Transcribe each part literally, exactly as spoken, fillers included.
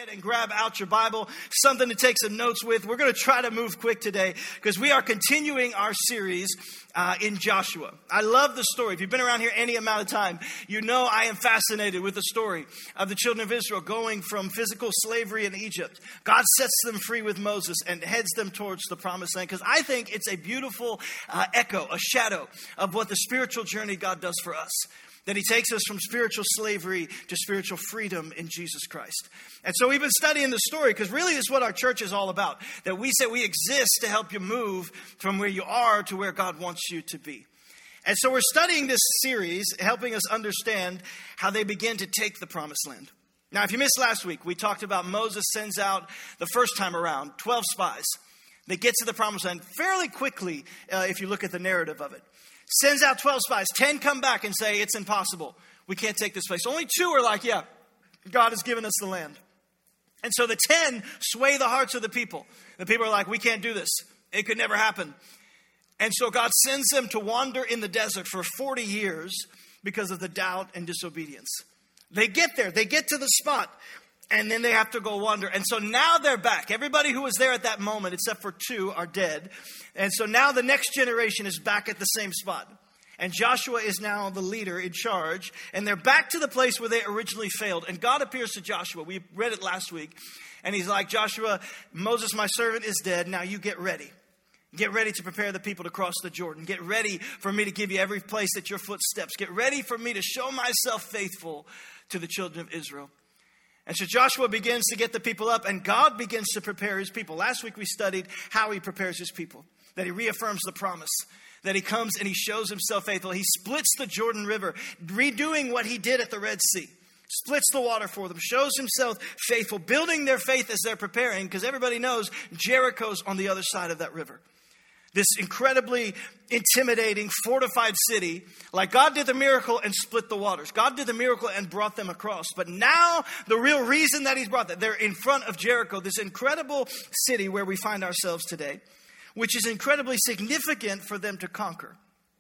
ahead and grab out your Bible, something to take some notes with. We're going to try to move quick today because we are continuing our series uh, in Joshua. I love the story. If you've been around here any amount of time, you know I am fascinated with the story of the children of Israel going from physical slavery in Egypt. God sets them free with Moses and heads them towards the promised land because I think it's a beautiful uh, echo, a shadow of what the spiritual journey God does for us. That he takes us from spiritual slavery to spiritual freedom in Jesus Christ. And so we've been studying the story because really this is what our church is all about. That we say we exist to help you move from where you are to where God wants you to be. And so we're studying this series, helping us understand how they begin to take the promised land. Now, if you missed last week, we talked about Moses sends out the first time around twelve spies. They get to the promised land fairly quickly uh, if you look at the narrative of it. Sends out twelve spies. ten come back and say, it's impossible. We can't take this place. Only two are like, yeah, God has given us the land. And so the ten sway the hearts of the people. The people are like, we can't do this. It could never happen. And so God sends them to wander in the desert for forty years because of the doubt and disobedience. They get there. They get to the spot. And then they have to go wander. And so now they're back. Everybody who was there at that moment, except for two, are dead. And so now the next generation is back at the same spot. And Joshua is now the leader in charge. And they're back to the place where they originally failed. And God appears to Joshua. We read it last week. And he's like, Joshua, Moses, my servant, is dead. Now you get ready. Get ready to prepare the people to cross the Jordan. Get ready for me to give you every place that your foot steps. Get ready for me to show myself faithful to the children of Israel. And so Joshua begins to get the people up and God begins to prepare his people. Last week we studied how he prepares his people. That he reaffirms the promise. That he comes and he shows himself faithful. He splits the Jordan River, redoing what he did at the Red Sea. Splits the water for them. Shows himself faithful. Building their faith as they're preparing. Because everybody knows Jericho's on the other side of that river. This incredibly intimidating, fortified city. Like God did the miracle and split the waters. God did the miracle and brought them across. But now the real reason that he's brought them, they're in front of Jericho, this incredible city where we find ourselves today, which is incredibly significant for them to conquer.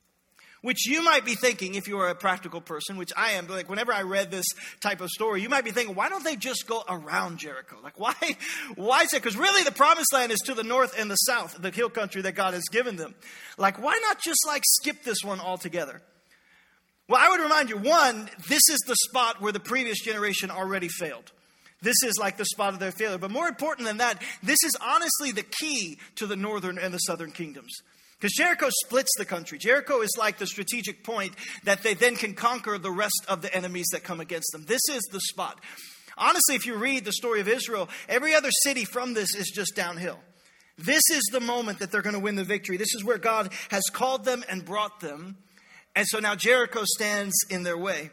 Which you might be thinking, if you are a practical person, which I am, like whenever I read this type of story, you might be thinking, why don't they just go around Jericho? Like, why, why is it? Because really the promised land is to the north and the south, the hill country that God has given them. Like, why not just like skip this one altogether? Well, I would remind you, one, this is the spot where the previous generation already failed. This is like the spot of their failure. But more important than that, this is honestly the key to the northern and the southern kingdoms. Because Jericho splits the country. Jericho is like the strategic point that they then can conquer the rest of the enemies that come against them. This is the spot. Honestly, if you read the story of Israel, every other city from this is just downhill. This is the moment that they're going to win the victory. This is where God has called them and brought them. And so now Jericho stands in their way.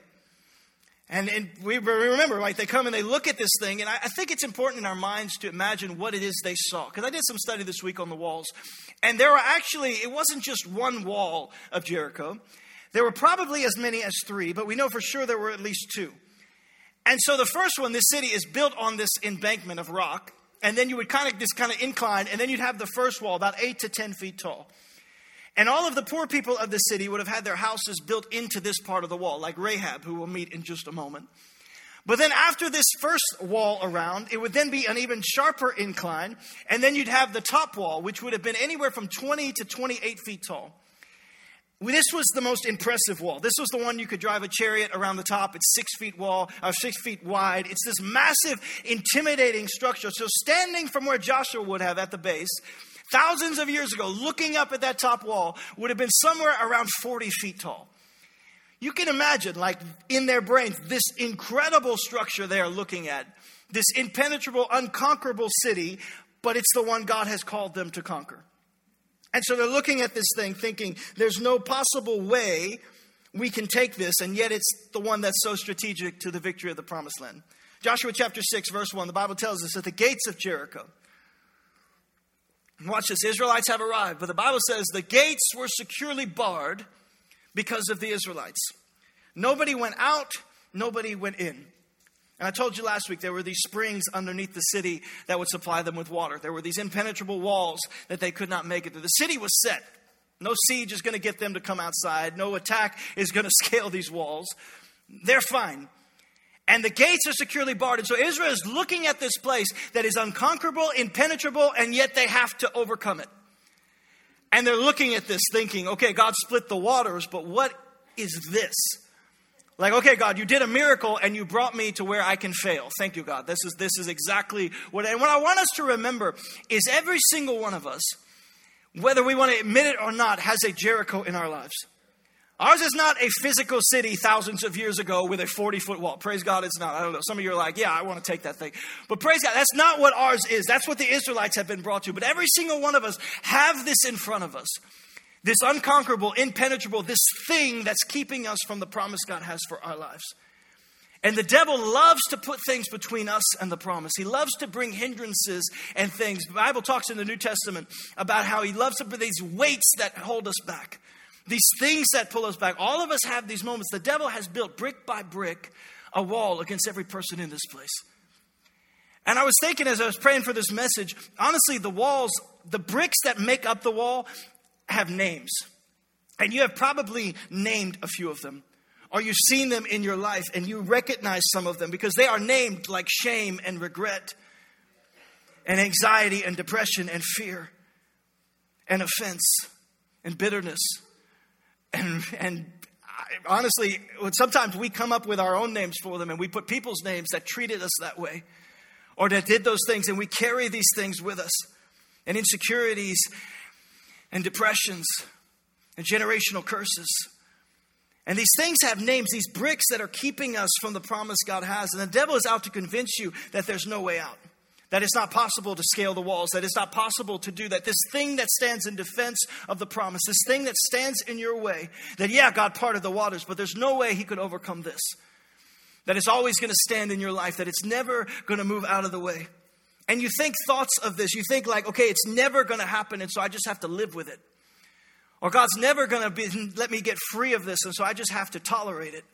And, and we remember, right, they come and they look at this thing. And I, I think it's important in our minds to imagine what it is they saw. Because I did some study this week on the walls. And there were actually, it wasn't just one wall of Jericho. There were probably as many as three. But we know for sure there were at least two. And so the first one, this city is built on this embankment of rock. And then you would kind of, this kind of incline. And then you'd have the first wall, about eight to ten feet tall. And all of the poor people of the city would have had their houses built into this part of the wall, like Rahab, who we'll meet in just a moment. But then after this first wall around, it would then be an even sharper incline. And then you'd have the top wall, which would have been anywhere from twenty to twenty-eight feet tall. This was the most impressive wall. This was the one you could drive a chariot around the top. It's six feet wall, or six feet wide. It's this massive, intimidating structure. So standing from where Joshua would have at the base, thousands of years ago, looking up at that top wall, would have been somewhere around forty feet tall. You can imagine, like, in their brains, this incredible structure they are looking at. This impenetrable, unconquerable city, but it's the one God has called them to conquer. And so they're looking at this thing thinking, there's no possible way we can take this, and yet it's the one that's so strategic to the victory of the promised land. Joshua chapter six, verse one, the Bible tells us that the gates of Jericho, watch this, Israelites have arrived, but the Bible says the gates were securely barred because of the Israelites. Nobody went out, nobody went in. And I told you last week there were these springs underneath the city that would supply them with water. There were these impenetrable walls that they could not make it through. The city was set. No siege is going to get them to come outside. No attack is going to scale these walls. They're fine. And the gates are securely barred. And so Israel is looking at this place that is unconquerable, impenetrable, and yet they have to overcome it. And they're looking at this thinking, okay, God split the waters, but what is this? Like, okay, God, you did a miracle and you brought me to where I can fail. Thank you, God. This is this is exactly what, and what I want us to remember is every single one of us, whether we want to admit it or not, has a Jericho in our lives. Ours is not a physical city thousands of years ago with a forty-foot wall. Praise God, it's not. I don't know. Some of you are like, yeah, I want to take that thing. But praise God, that's not what ours is. That's what the Israelites have been brought to. But every single one of us have this in front of us. This unconquerable, impenetrable, this thing that's keeping us from the promise God has for our lives. And the devil loves to put things between us and the promise. He loves to bring hindrances and things. The Bible talks in the New Testament about how he loves to put these weights that hold us back. These things that pull us back. All of us have these moments. The devil has built brick by brick a wall against every person in this place. And I was thinking as I was praying for this message, honestly, the walls, the bricks that make up the wall have names. And you have probably named a few of them. Or you've seen them in your life and you recognize some of them because they are named like shame and regret and anxiety and depression and fear and offense and bitterness. And, and honestly, sometimes we come up with our own names for them and we put people's names that treated us that way or that did those things, and we carry these things with us, and insecurities and depressions and generational curses. And these things have names, these bricks that are keeping us from the promise God has. And the devil is out to convince you that there's no way out. That it's not possible to scale the walls. That it's not possible to do that. This thing that stands in defense of the promise. This thing that stands in your way. That, yeah, God parted the waters, but there's no way he could overcome this. That it's always going to stand in your life. That it's never going to move out of the way. And you think thoughts of this. You think like, okay, it's never going to happen, and so I just have to live with it. Or God's never going to be let me get free of this, and so I just have to tolerate it.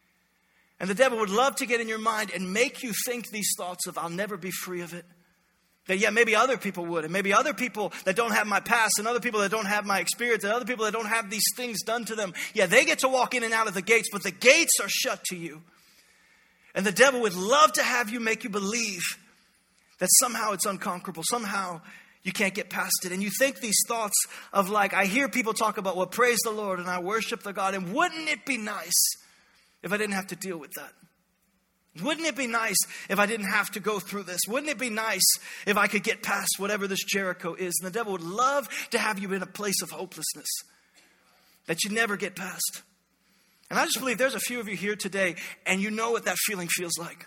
And the devil would love to get in your mind and make you think these thoughts of, I'll never be free of it. That, yeah, maybe other people would. And maybe other people that don't have my past and other people that don't have my experience and other people that don't have these things done to them. Yeah, they get to walk in and out of the gates, but the gates are shut to you. And the devil would love to have you make you believe that somehow it's unconquerable. Somehow you can't get past it. And you think these thoughts of like, I hear people talk about, well, praise the Lord and I worship the God. And wouldn't it be nice if I didn't have to deal with that? Wouldn't it be nice if I didn't have to go through this? Wouldn't it be nice if I could get past whatever this Jericho is? And the devil would love to have you in a place of hopelessness that you never get past. And I just believe there's a few of you here today and you know what that feeling feels like.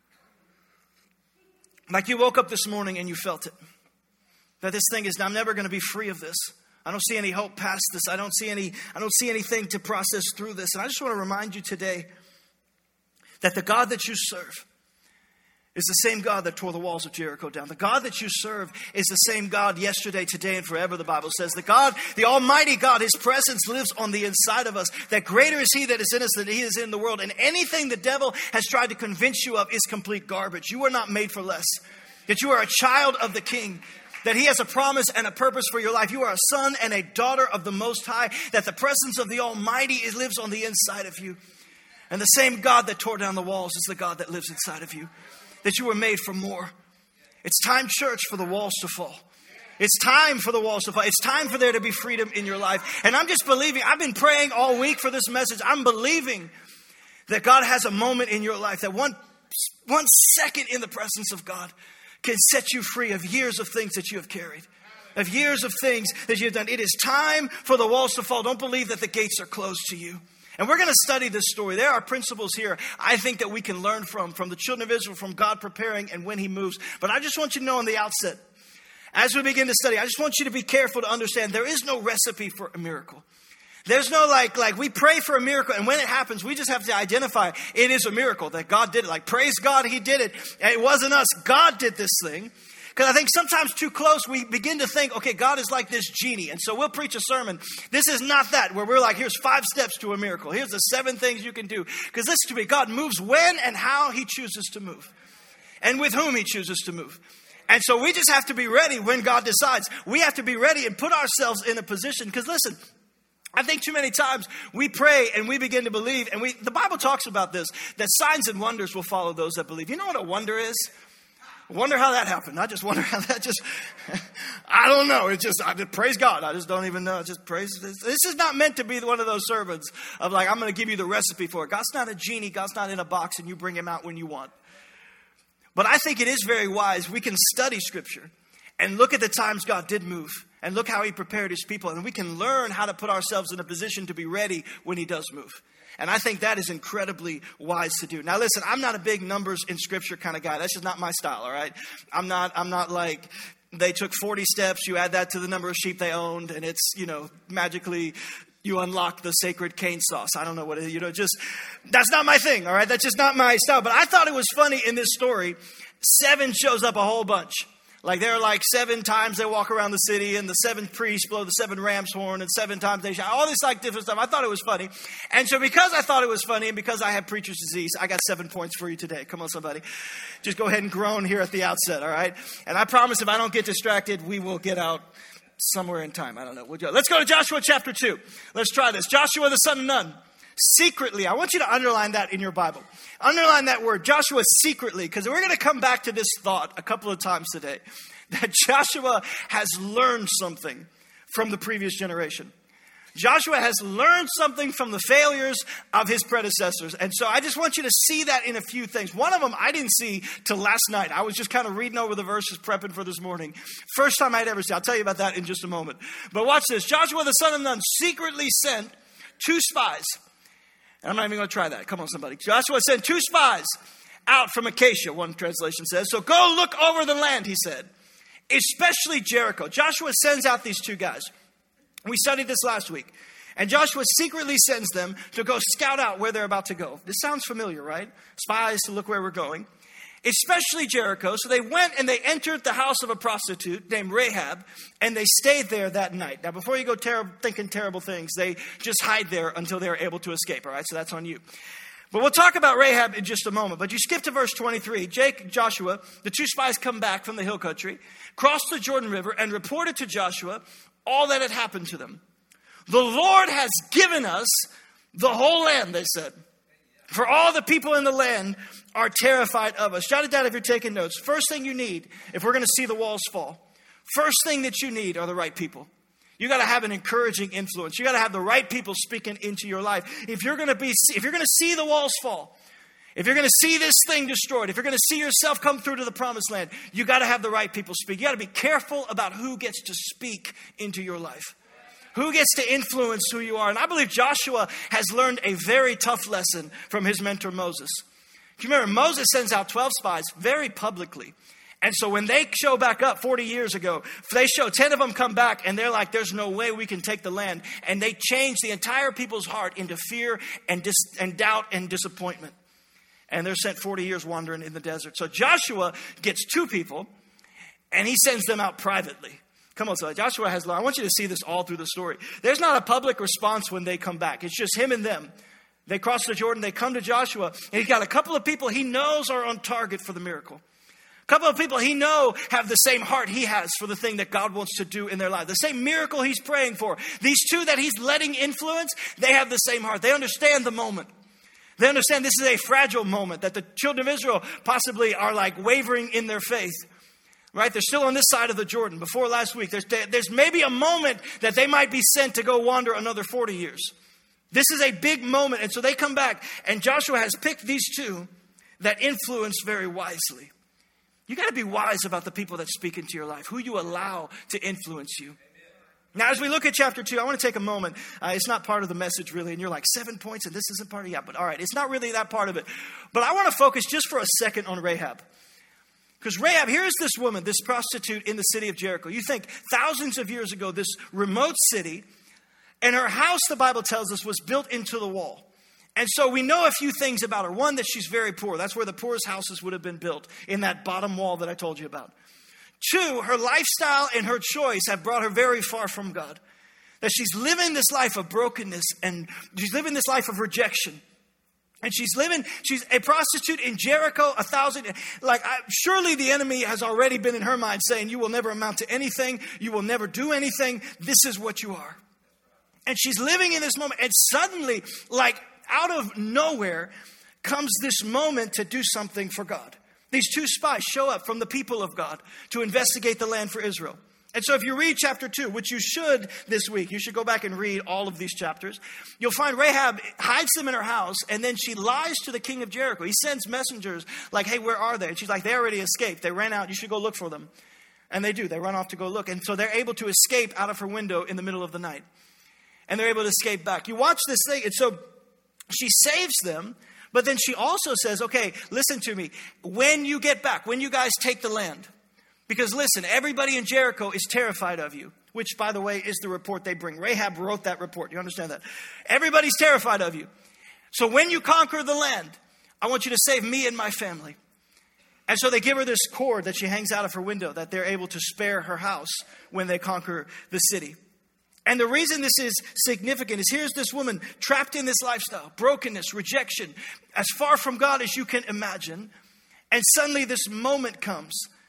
Like you woke up this morning and you felt it. That this thing is, I'm never going to be free of this. I don't see any hope past this. I don't see any, I don't see anything to process through this. And I just want to remind you today that the God that you serve is the same God that tore the walls of Jericho down. The God that you serve is the same God yesterday, today, and forever, the Bible says. The God, the Almighty God, His presence lives on the inside of us. That greater is He that is in us than He is in the world. And anything the devil has tried to convince you of is complete garbage. You are not made for less. That you are a child of the King. That He has a promise and a purpose for your life. You are a son and a daughter of the Most High. That the presence of the Almighty is, lives on the inside of you. And the same God that tore down the walls is the God that lives inside of you. That you were made for more. It's time, church, for the walls to fall. It's time for the walls to fall. It's time for there to be freedom in your life. And I'm just believing. I've been praying all week for this message. I'm believing that God has a moment in your life. That one, one second in the presence of God can set you free of years of things that you have carried. Of years of things that you've done. It is time for the walls to fall. Don't believe that the gates are closed to you. And we're going to study this story. There are principles here I think that we can learn from, from the children of Israel, from God preparing and when He moves. But I just want you to know on the outset, as we begin to study, I just want you to be careful to understand there is no recipe for a miracle. There's no like, like we pray for a miracle, and when it happens, we just have to identify it is a miracle that God did it. Like, praise God, He did it. And it wasn't us. God did this thing. Because I think sometimes too close, we begin to think, okay, God is like this genie. And so we'll preach a sermon. This is not that, where we're like, here's five steps to a miracle. Here's the seven things you can do. Because listen to me, God moves when and how He chooses to move. And with whom He chooses to move. And so we just have to be ready when God decides. We have to be ready and put ourselves in a position. Because listen, I think too many times we pray and we begin to believe, and we the Bible talks about this, that signs and wonders will follow those that believe. You know what a wonder is? Wonder how that happened. I just wonder how that just, I don't know. It just, I just, praise God. I just don't even know. Just praise. This, this is not meant to be one of those sermons of like, I'm going to give you the recipe for it. God's not a genie. God's not in a box and you bring him out when you want. But I think it is very wise. We can study Scripture and look at the times God did move and look how he prepared his people. And we can learn how to put ourselves in a position to be ready when he does move. And I think that is incredibly wise to do. Now, listen, I'm not a big numbers in Scripture kind of guy. That's just not my style, all right? I'm not, I'm not like they took forty steps, you add that to the number of sheep they owned, and it's, you know, magically you unlock the sacred cane sauce. I don't know what it is, you know, just, that's not my thing, all right? That's just not my style. But I thought it was funny in this story, seven shows up a whole bunch. Like there are like seven times they walk around the city and the seven priests blow the seven ram's horn and seven times they shout. All this like different stuff. I thought it was funny. And so because I thought it was funny and because I have preacher's disease, I got seven points for you today. Come on, somebody. Just go ahead and groan here at the outset, all right? And I promise if I don't get distracted, we will get out somewhere in time. I don't know. Let's go to Joshua chapter two. Let's try this. Joshua the son of Nun. Secretly, I want you to underline that in your Bible. Underline that word, Joshua secretly, because we're going to come back to this thought a couple of times today, that Joshua has learned something from the previous generation. Joshua has learned something from the failures of his predecessors. And so I just want you to see that in a few things. One of them I didn't see till last night. I was just kind of reading over the verses, prepping for this morning. First time I'd ever seen. I'll tell you about that in just a moment. But watch this. Joshua the son of Nun secretly sent two spies. And I'm not even going to try that. Come on, somebody. Joshua sent two spies out from Acacia, one translation says. So go look over the land, he said, especially Jericho. Joshua sends out these two guys. We studied this last week. And Joshua secretly sends them to go scout out where they're about to go. This sounds familiar, right? Spies to look where we're going. Especially Jericho. So they went and they entered the house of a prostitute named Rahab, and they stayed there that night. Now, before you go ter- thinking terrible things, they just hide there until they're able to escape, all right? So that's on you. But we'll talk about Rahab in just a moment. But you skip to verse twenty-three. Jake, Joshua, the two spies come back from the hill country, crossed the Jordan River, and reported to Joshua all that had happened to them. The Lord has given us the whole land, they said. For all the people in the land are terrified of us. Jot it down if you're taking notes. First thing you need, if we're going to see the walls fall, first thing that you need are the right people. You got to have an encouraging influence. You got to have the right people speaking into your life. If you're going to be, if you're going to see the walls fall, if you're going to see this thing destroyed, if you're going to see yourself come through to the promised land, you got to have the right people speak. You got to be careful about who gets to speak into your life. Who gets to influence who you are? And I believe Joshua has learned a very tough lesson from his mentor Moses. Do you remember, Moses sends out twelve spies very publicly. And so when they show back up forty years ago, they show ten of them come back and they're like, there's no way we can take the land. And they change the entire people's heart into fear and, dis- and doubt and disappointment. And they're sent forty years wandering in the desert. So Joshua gets two people and he sends them out privately. Come on, so Joshua has, I want you to see this all through the story. There's not a public response when they come back. It's just him and them. They cross the Jordan, they come to Joshua, and he's got a couple of people he knows are on target for the miracle. A couple of people he knows have the same heart he has for the thing that God wants to do in their life. The same miracle he's praying for. These two that he's letting influence, they have the same heart. They understand the moment. They understand this is a fragile moment, that the children of Israel possibly are like wavering in their faith. Right? They're still on this side of the Jordan. Before last week, there's, there's maybe a moment that they might be sent to go wander another forty years. This is a big moment. And so they come back, and Joshua has picked these two that influence very wisely. You got to be wise about the people that speak into your life, who you allow to influence you. Now, as we look at chapter two, I want to take a moment. Uh, it's not part of the message, really. And you're like, seven points, and this isn't part of it. Yeah, but all right, it's not really that part of it. But I want to focus just for a second on Rahab. Because Rahab, here is this woman, this prostitute in the city of Jericho. You think thousands of years ago, this remote city, and her house, the Bible tells us, was built into the wall. And so we know a few things about her. One, that she's very poor. That's where the poorest houses would have been built, in that bottom wall that I told you about. Two, her lifestyle and her choice have brought her very far from God. That she's living this life of brokenness, and she's living this life of rejection. And she's living, she's a prostitute in Jericho, a thousand, like I, surely the enemy has already been in her mind saying, you will never amount to anything. You will never do anything. This is what you are. And she's living in this moment. And suddenly, like out of nowhere, comes this moment to do something for God. These two spies show up from the people of God to investigate the land for Israel. And so if you read chapter two, which you should this week, you should go back and read all of these chapters. You'll find Rahab hides them in her house, and then she lies to the king of Jericho. He sends messengers like, hey, where are they? And she's like, they already escaped. They ran out. You should go look for them. And they do. They run off to go look. And so they're able to escape out of her window in the middle of the night. And they're able to escape back. You watch this thing. And so she saves them. But then she also says, okay, listen to me. When you get back, when you guys take the land, because listen, everybody in Jericho is terrified of you, which, by the way, is the report they bring. Rahab wrote that report. You understand that? Everybody's terrified of you. So when you conquer the land, I want you to save me and my family. And so they give her this cord that she hangs out of her window that they're able to spare her house when they conquer the city. And the reason this is significant is here's this woman trapped in this lifestyle, brokenness, rejection, as far from God as you can imagine. And suddenly this moment comes.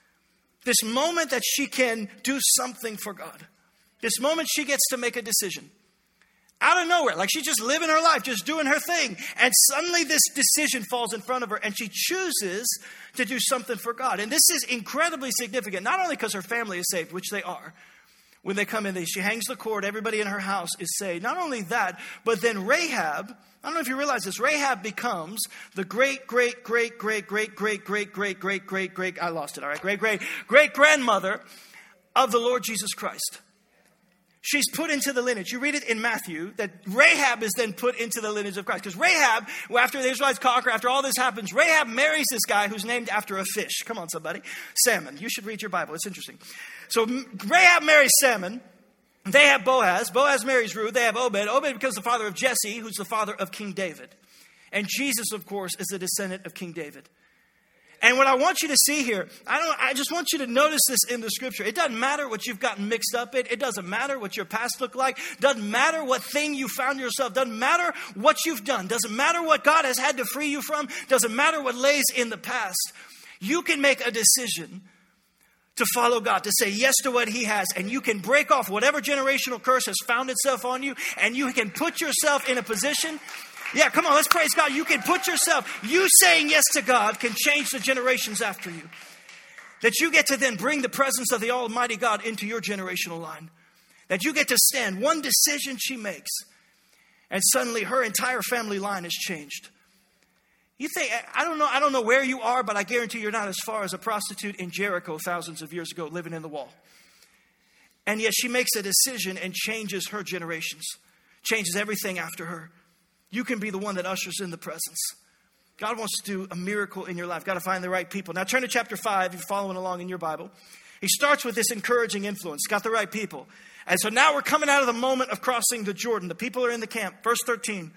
This moment that she can do something for God. This moment she gets to make a decision. Out of nowhere, like she's just living her life, just doing her thing. And suddenly this decision falls in front of her and she chooses to do something for God. And this is incredibly significant, not only because her family is saved, which they are. When they come in, she hangs the cord, everybody in her house is saved. Not only that, but then Rahab, I don't know if you realize this, Rahab becomes the great, great, great, great, great, great, great, great, great, great, great, I lost it, all right, great, great, great grandmother of the Lord Jesus Christ. She's put into the lineage. You read it in Matthew that Rahab is then put into the lineage of Christ. Because Rahab, after the Israelites conquer, after all this happens, Rahab marries this guy who's named after a fish. Come on, somebody. Salmon. You should read your Bible. It's interesting. So Rahab marries Salmon. They have Boaz. Boaz marries Ruth. They have Obed. Obed becomes the father of Jesse, who's the father of King David. And Jesus, of course, is a descendant of King David. And what I want you to see here, I don't. I just want you to notice this in the scripture. It doesn't matter what you've gotten mixed up in. It doesn't matter what your past looked like. Doesn't matter what thing you found yourself. Doesn't matter what you've done. Doesn't matter what God has had to free you from. Doesn't matter what lays in the past. You can make a decision to follow God, to say yes to what He has. And you can break off whatever generational curse has found itself on you. And you can put yourself in a position. Yeah, come on, let's praise God. You can put yourself, you saying yes to God can change the generations after you. That you get to then bring the presence of the Almighty God into your generational line. That you get to stand one decision she makes, and suddenly her entire family line is changed. You think, I don't know, I don't know where you are, but I guarantee you're not as far as a prostitute in Jericho thousands of years ago living in the wall. And yet she makes a decision and changes her generations. Changes everything after her. You can be the one that ushers in the presence. God wants to do a miracle in your life. Got to find the right people. Now turn to chapter five. If you're following along in your Bible. He starts with this encouraging influence. Got the right people. And so now we're coming out of the moment of crossing the Jordan. The people are in the camp. Verse thirteen.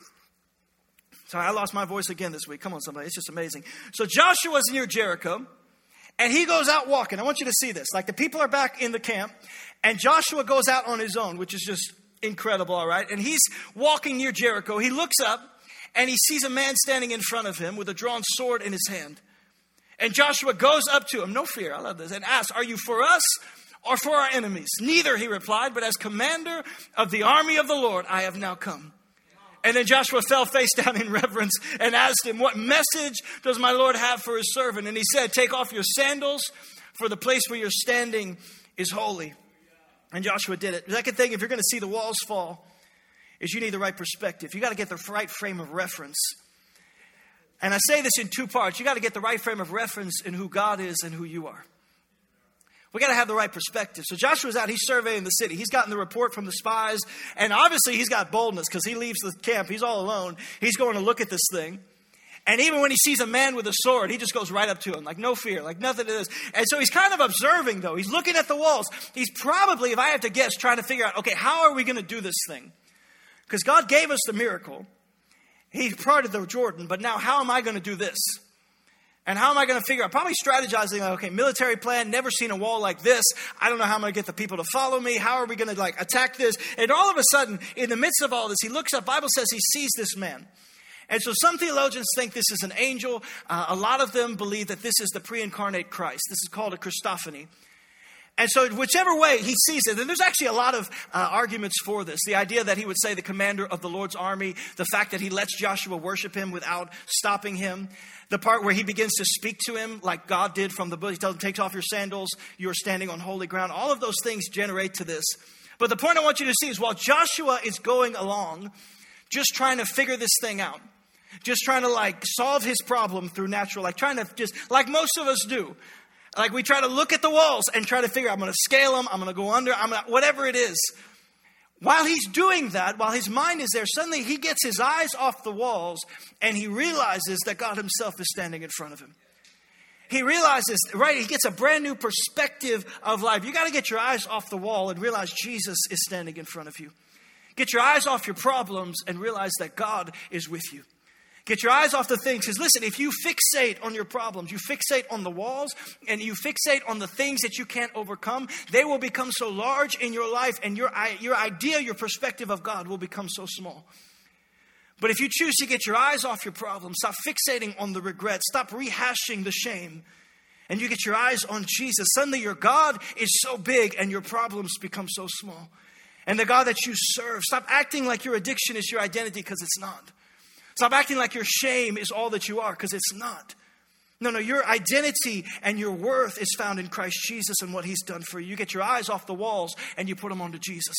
Sorry, I lost my voice again this week. Come on, somebody. It's just amazing. So Joshua's near Jericho. And he goes out walking. I want you to see this. Like the people are back in the camp. And Joshua goes out on his own, which is just incredible, all right? And he's walking near Jericho. He looks up and he sees a man standing in front of him with a drawn sword in his hand. And Joshua goes up to him, no fear, I love this, and asks, are you for us or for our enemies? Neither, he replied, but as commander of the army of the Lord, I have now come. And then Joshua fell face down in reverence and asked him, what message does my Lord have for his servant? And he said, take off your sandals, for the place where you're standing is holy. And Joshua did it. The second thing, if you're going to see the walls fall, is you need the right perspective. You got to get the right frame of reference. And I say this in two parts. You got to get the right frame of reference in who God is and who you are. We got to have the right perspective. So Joshua's out. He's surveying the city. He's gotten the report from the spies. And obviously he's got boldness because he leaves the camp. He's all alone. He's going to look at this thing. And even when he sees a man with a sword, he just goes right up to him, like no fear, like nothing to this. And so he's kind of observing, though. He's looking at the walls. He's probably, if I have to guess, trying to figure out, okay, how are we going to do this thing? Because God gave us the miracle. He parted the Jordan, but now how am I going to do this? And how am I going to figure out? Probably strategizing, like, okay, military plan, never seen a wall like this. I don't know how I'm going to get the people to follow me. How are we going to, like, attack this? And all of a sudden, in the midst of all this, he looks up. Bible says he sees this man. And so some theologians think this is an angel. Uh, a lot of them believe that this is the pre-incarnate Christ. This is called a Christophany. And so whichever way he sees it, and there's actually a lot of uh, arguments for this. The idea that he would say the commander of the Lord's army, the fact that he lets Joshua worship him without stopping him, the part where he begins to speak to him like God did from the bush. He tells him, take off your sandals, you're standing on holy ground. All of those things generate to this. But the point I want you to see is while Joshua is going along, just trying to figure this thing out, just trying to like solve his problem through natural, like trying to just, like most of us do. Like we try to look at the walls and try to figure out, I'm going to scale them, I'm going to go under, I'm going to, whatever it is. While he's doing that, while his mind is there, suddenly he gets his eyes off the walls and he realizes that God himself is standing in front of him. He realizes, right, he gets a brand new perspective of life. You got to get your eyes off the wall and realize Jesus is standing in front of you. Get your eyes off your problems and realize that God is with you. Get your eyes off the things. Because listen, if you fixate on your problems, you fixate on the walls, and you fixate on the things that you can't overcome, they will become so large in your life, and your, your idea, your perspective of God will become so small. But if you choose to get your eyes off your problems, stop fixating on the regret, stop rehashing the shame, and you get your eyes on Jesus, suddenly your God is so big and your problems become so small. And the God that you serve, stop acting like your addiction is your identity, because it's not. Stop acting like your shame is all that you are, because it's not. No, no, your identity and your worth is found in Christ Jesus and what he's done for you. You get your eyes off the walls and you put them onto Jesus.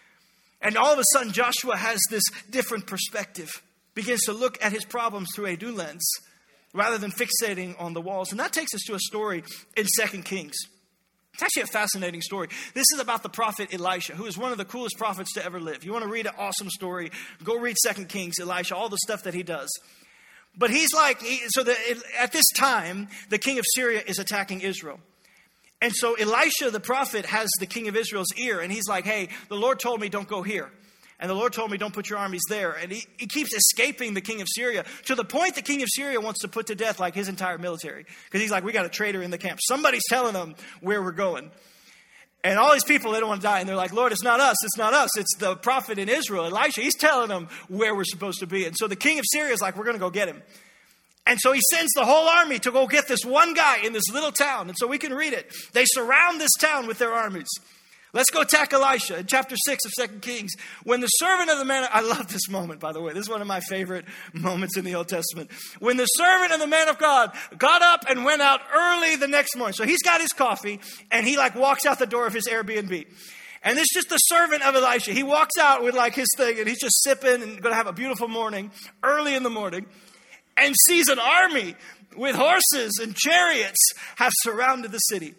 And all of a sudden, Joshua has this different perspective, begins to look at his problems through a new lens rather than fixating on the walls. And that takes us to a story in Second Kings. It's actually a fascinating story. This is about the prophet Elisha, who is one of the coolest prophets to ever live. You want to read an awesome story, go read Second Kings, Elisha, all the stuff that he does. But he's like, he, so the, at this time, the king of Syria is attacking Israel. And so Elisha, the prophet, has the king of Israel's ear. And he's like, hey, the Lord told me don't go here. And the Lord told me don't put your armies there. And he, he keeps escaping the king of Syria to the point the king of Syria wants to put to death like his entire military. Because he's like, we got a traitor in the camp. Somebody's telling them where we're going. And all these people, they don't want to die. And they're like, Lord, it's not us. It's not us. It's the prophet in Israel, Elisha. He's telling them where we're supposed to be. And so the king of Syria is like, we're going to go get him. And so he sends the whole army to go get this one guy in this little town. And so we can read it. They surround this town with their armies. Let's go attack Elisha in chapter six of Second Kings. When the servant of the man, I love this moment, by the way. This is one of my favorite moments in the Old Testament. When the servant of the man of God got up and went out early the next morning. So he's got his coffee and he like walks out the door of his Airbnb. And it's just the servant of Elisha. He walks out with like his thing and he's just sipping and going to have a beautiful morning early in the morning and sees an army with horses and chariots have surrounded the city.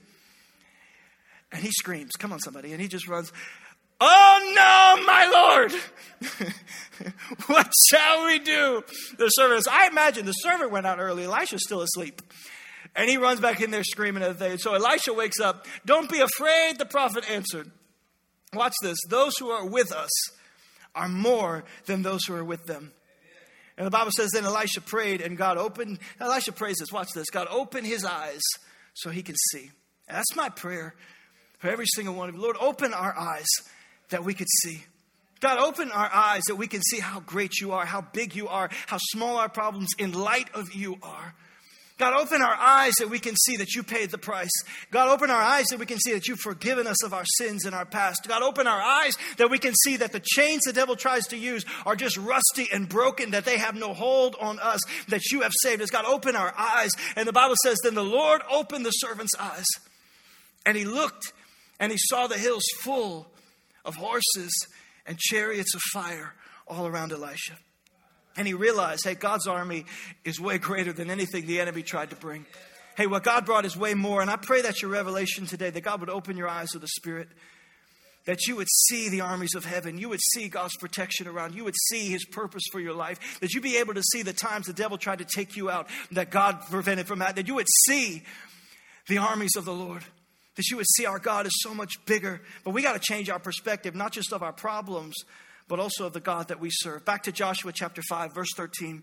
And he screams, come on somebody, and he just runs, oh no, my Lord, what shall we do? The servant, I imagine the servant went out early, Elisha's still asleep. And he runs back in there screaming at the thing. So Elisha wakes up, don't be afraid, the prophet answered. Watch this, those who are with us are more than those who are with them. And the Bible says then Elisha prayed and God opened, Elisha prays this, watch this, God opened his eyes so he can see. And that's my prayer. For every single one of you. Lord, open our eyes that we could see. God, open our eyes that we can see how great you are, how big you are, how small our problems in light of you are. God, open our eyes that we can see that you paid the price. God, open our eyes that we can see that you've forgiven us of our sins in our past. God, open our eyes that we can see that the chains the devil tries to use are just rusty and broken, that they have no hold on us, that you have saved us. God, open our eyes. And the Bible says, then the Lord opened the servant's eyes. And he looked and he saw the hills full of horses and chariots of fire all around Elisha. And he realized, hey, God's army is way greater than anything the enemy tried to bring. Hey, what God brought is way more. And I pray that your revelation today, that God would open your eyes of the Spirit, that you would see the armies of heaven. You would see God's protection around. You would see his purpose for your life. That you'd be able to see the times the devil tried to take you out, that God prevented from that. That you would see the armies of the Lord. That you would see our God is so much bigger. But we got to change our perspective, not just of our problems, but also of the God that we serve. Back to Joshua chapter five, verse thirteen.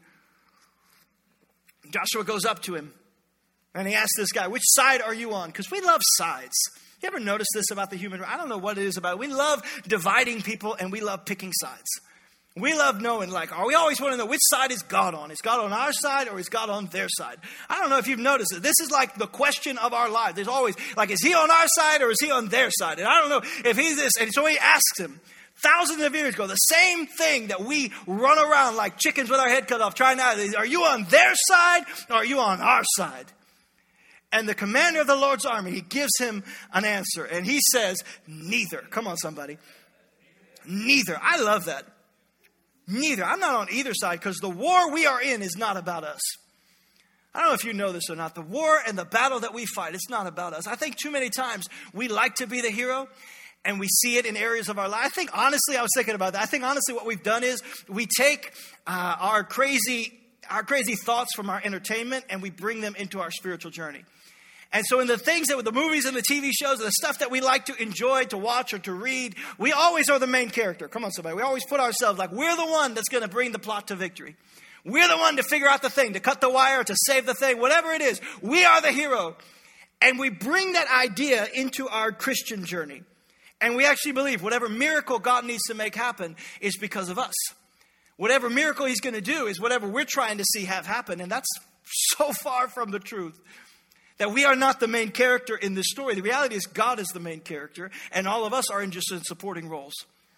Joshua goes up to him and he asks this guy, which side are you on? Because we love sides. You ever notice this about the human race? I don't know what it is about it. We love dividing people and we love picking sides. We love knowing, like, are we always want to know which side is God on? Is God on our side or is God on their side? I don't know if you've noticed it. This is like the question of our life. There's always, like, is he on our side or is he on their side? And I don't know if he's this. And so he asks him, thousands of years ago, the same thing that we run around like chickens with our head cut off, trying out, are you on their side or are you on our side? And the commander of the Lord's army, he gives him an answer. And he says, neither. Come on, somebody. Neither. I love that. Neither. I'm not on either side because the war we are in is not about us. I don't know if you know this or not. The war and the battle that we fight, it's not about us. I think too many times we like to be the hero and we see it in areas of our life. I think honestly, I was thinking about that. I think honestly what we've done is we take uh, our crazy, our crazy thoughts from our entertainment and we bring them into our spiritual journey. And so in the things that with the movies and the T V shows and the stuff that we like to enjoy, to watch or to read, we always are the main character. Come on, somebody. We always put ourselves like we're the one that's going to bring the plot to victory. We're the one to figure out the thing, to cut the wire, to save the thing, whatever it is. We are the hero. And we bring that idea into our Christian journey. And we actually believe whatever miracle God needs to make happen is because of us. Whatever miracle he's going to do is whatever we're trying to see have happen. And that's so far from the truth. That we are not the main character in this story. The reality is God is the main character, and all of us are in just in supporting roles.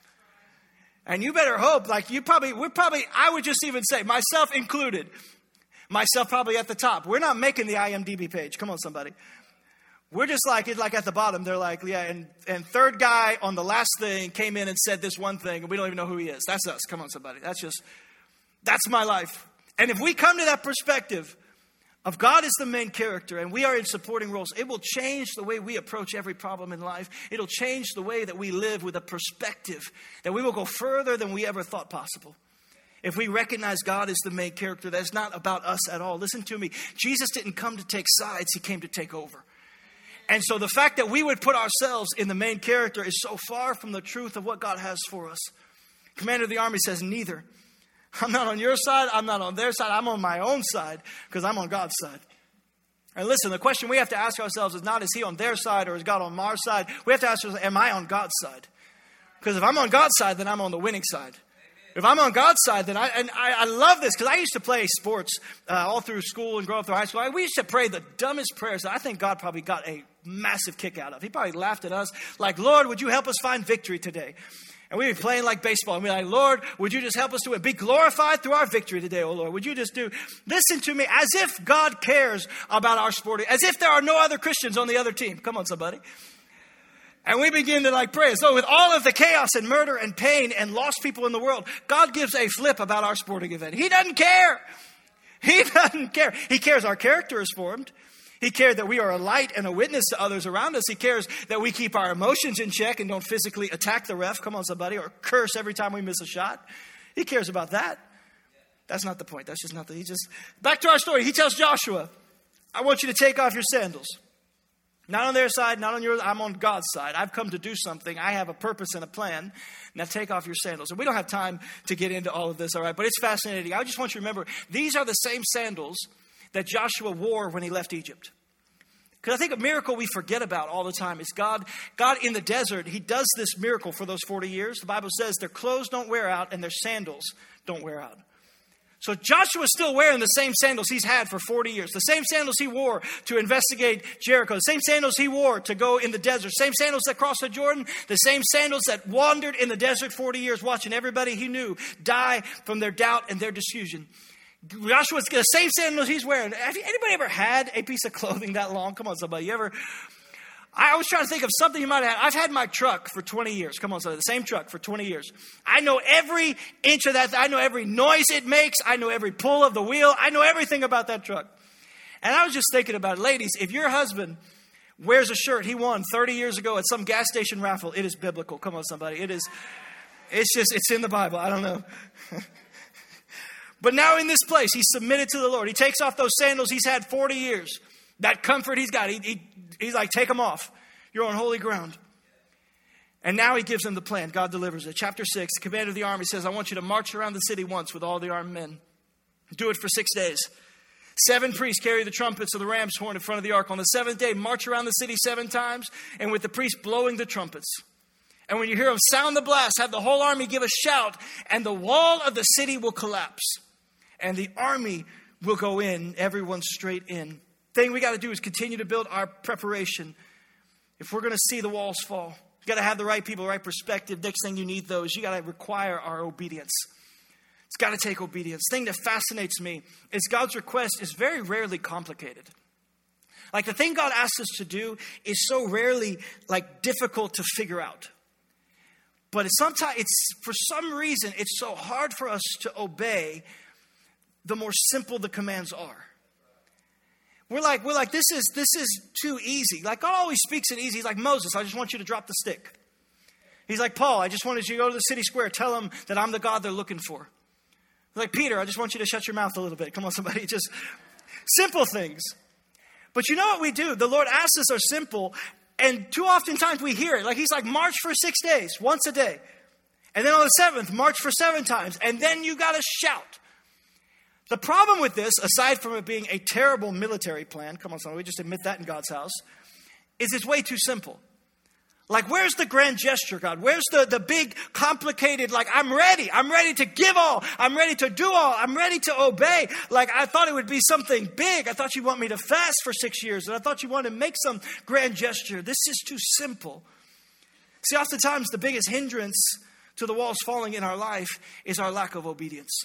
And you better hope, like you probably, we're probably, I would just even say, myself included, myself probably at the top. We're not making the I M D B page. Come on, somebody. We're just like, it's like at the bottom, they're like, yeah, and, and third guy on the last thing came in and said this one thing, and we don't even know who he is. That's us. Come on, somebody. That's just, that's my life. And if we come to that perspective, of God is the main character and we are in supporting roles, it will change the way we approach every problem in life. It'll change the way that we live with a perspective that we will go further than we ever thought possible. If we recognize God as the main character, that's not about us at all. Listen to me. Jesus didn't come to take sides. He came to take over. And so the fact that we would put ourselves in the main character is so far from the truth of what God has for us. Commander of the army says, neither. I'm not on your side. I'm not on their side. I'm on my own side because I'm on God's side. And listen, the question we have to ask ourselves is not, is he on their side or is God on our side? We have to ask ourselves, am I on God's side? Because if I'm on God's side, then I'm on the winning side. If I'm on God's side, then I, and I, I love this because I used to play sports uh, all through school and grow up through high school. I, we used to pray the dumbest prayers that I think God probably got a massive kick out of. He probably laughed at us like, Lord, would you help us find victory today? And we'd be playing like baseball. And we'd be like, Lord, would you just help us to it? Be glorified through our victory today, oh Lord. Would you just do, listen to me, as if God cares about our sport, as if there are no other Christians on the other team. Come on, somebody. And we begin to like pray. So with all of the chaos and murder and pain and lost people in the world, God gives a flip about our sporting event. He doesn't care. He doesn't care. He cares our character is formed. He cares that we are a light and a witness to others around us. He cares that we keep our emotions in check and don't physically attack the ref, come on somebody, or curse every time we miss a shot. He cares about that. That's not the point. That's just not the, he just, back to our story. He tells Joshua, I want you to take off your sandals. Not on their side, not on yours. I'm on God's side. I've come to do something. I have a purpose and a plan. Now take off your sandals. And we don't have time to get into all of this, all right? But it's fascinating. I just want you to remember, these are the same sandals that Joshua wore when he left Egypt. Because I think a miracle we forget about all the time is God, God in the desert, he does this miracle for those forty years. The Bible says their clothes don't wear out and their sandals don't wear out. So Joshua's still wearing the same sandals he's had for forty years. The same sandals he wore to investigate Jericho. The same sandals he wore to go in the desert. Same sandals that crossed the Jordan. The same sandals that wandered in the desert forty years watching everybody he knew die from their doubt and their disfusion. Joshua's the same sandals he's wearing. Have you, anybody ever had a piece of clothing that long? Come on, somebody. You ever? I was trying to think of something you might have had. I've had my truck for twenty years. Come on, somebody. The same truck for twenty years. I know every inch of that. I know every noise it makes. I know every pull of the wheel. I know everything about that truck. And I was just thinking about it. Ladies, if your husband wears a shirt he won thirty years ago at some gas station raffle, it is biblical. Come on, somebody. It is. It's just, it's in the Bible. I don't know. But now in this place, he's submitted to the Lord. He takes off those sandals he's had forty years. That comfort he's got. He, he, he's like, take them off. You're on holy ground. And now he gives them the plan. God delivers it. Chapter six, the commander of the army says, I want you to march around the city once with all the armed men. Do it for six days. Seven priests carry the trumpets of the ram's horn in front of the ark. On the seventh day, march around the city seven times, and with the priests blowing the trumpets. And when you hear him sound the blast, have the whole army give a shout, and the wall of the city will collapse. And the army will go in, everyone straight in. Thing we got to do is continue to build our preparation. If we're going to see the walls fall, you got to have the right people, the right perspective. Next thing you need those, you got to require our obedience. It's got to take obedience. The thing that fascinates me is God's request is very rarely complicated. Like the thing God asks us to do is so rarely like difficult to figure out. But it's sometimes it's for some reason it's so hard for us to obey the more simple the commands are. We're like, we're like, this is this is too easy. Like God always speaks it easy. He's like, Moses, I just want you to drop the stick. He's like, Paul, I just wanted you to go to the city square, tell them that I'm the God they're looking for. He's like, Peter, I just want you to shut your mouth a little bit. Come on, somebody, just simple things. But you know what we do? The Lord asks us are simple, and too often times we hear it. Like he's like, march for six days, once a day. And then on the seventh, march for seven times. And then you got to shout. The problem with this, aside from it being a terrible military plan, come on, somebody, we just admit that in God's house, is it's way too simple. Like, where's the grand gesture, God? Where's the, the big, complicated, like, I'm ready. I'm ready to give all. I'm ready to do all. I'm ready to obey. Like, I thought it would be something big. I thought you want me to fast for six years. And I thought you wanted to make some grand gesture. This is too simple. See, oftentimes the biggest hindrance to the walls falling in our life is our lack of obedience.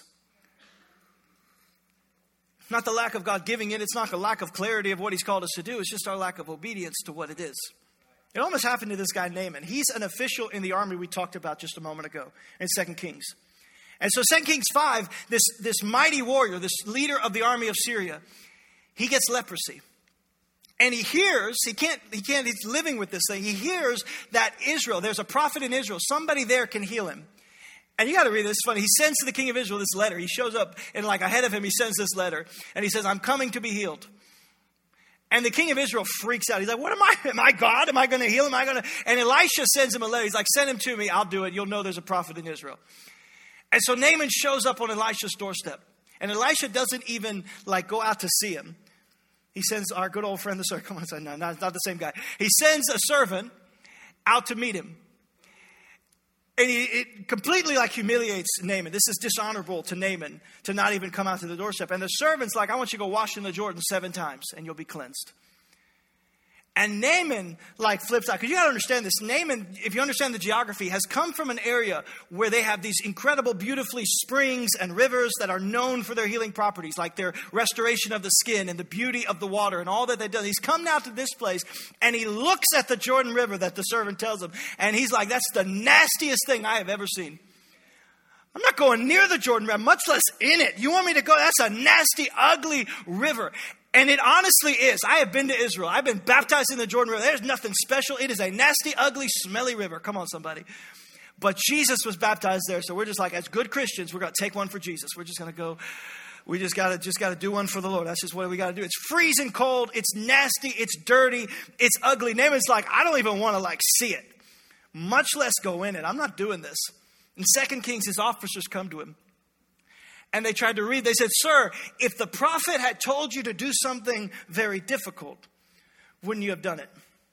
Not the lack of God giving it. It's not the lack of clarity of what he's called us to do. It's just our lack of obedience to what it is. It almost happened to this guy Naaman. He's an official in the army we talked about just a moment ago in Second Kings. And so Second Kings five, this, this mighty warrior, this leader of the army of Syria, he gets leprosy. And he hears, he can't, he can't, he's living with this thing. He hears that Israel, there's a prophet in Israel, somebody there can heal him. And you got to read this. It's funny. He sends to the king of Israel this letter. He shows up and like ahead of him, he sends this letter. And he says, I'm coming to be healed. And the king of Israel freaks out. He's like, what am I? Am I God? Am I going to heal him? Am I going to? And Elisha sends him a letter. He's like, send him to me. I'll do it. You'll know there's a prophet in Israel. And so Naaman shows up on Elisha's doorstep. And Elisha doesn't even like go out to see him. He sends our good old friend, the servant. Come on, son. No, not, not the same guy. He sends a servant out to meet him. And he it completely like humiliates Naaman. This is dishonorable to Naaman to not even come out to the doorstep. And the servant's like, I want you to go wash in the Jordan seven times and you'll be cleansed. And Naaman like flips out. Because you got to understand this. Naaman, if you understand the geography, has come from an area where they have these incredible, beautifully springs and rivers that are known for their healing properties, like their restoration of the skin and the beauty of the water and all that they've done. He's come now to this place and he looks at the Jordan River that the servant tells him. And he's like, that's the nastiest thing I have ever seen. I'm not going near the Jordan River, much less in it. You want me to go? That's a nasty, ugly river. And it honestly is. I have been to Israel. I've been baptized in the Jordan River. There's nothing special. It is a nasty, ugly, smelly river. Come on, somebody. But Jesus was baptized there. So we're just like, as good Christians, we're going to take one for Jesus. We're just going to go. We just got to just got to do one for the Lord. That's just what we got to do. It's freezing cold. It's nasty. It's dirty. It's ugly. Naaman's like, I don't even want to like see it, much less go in it. I'm not doing this. In Second Kings, his officers come to him. And they tried to read. They said, sir, if the prophet had told you to do something very difficult, wouldn't you have done it?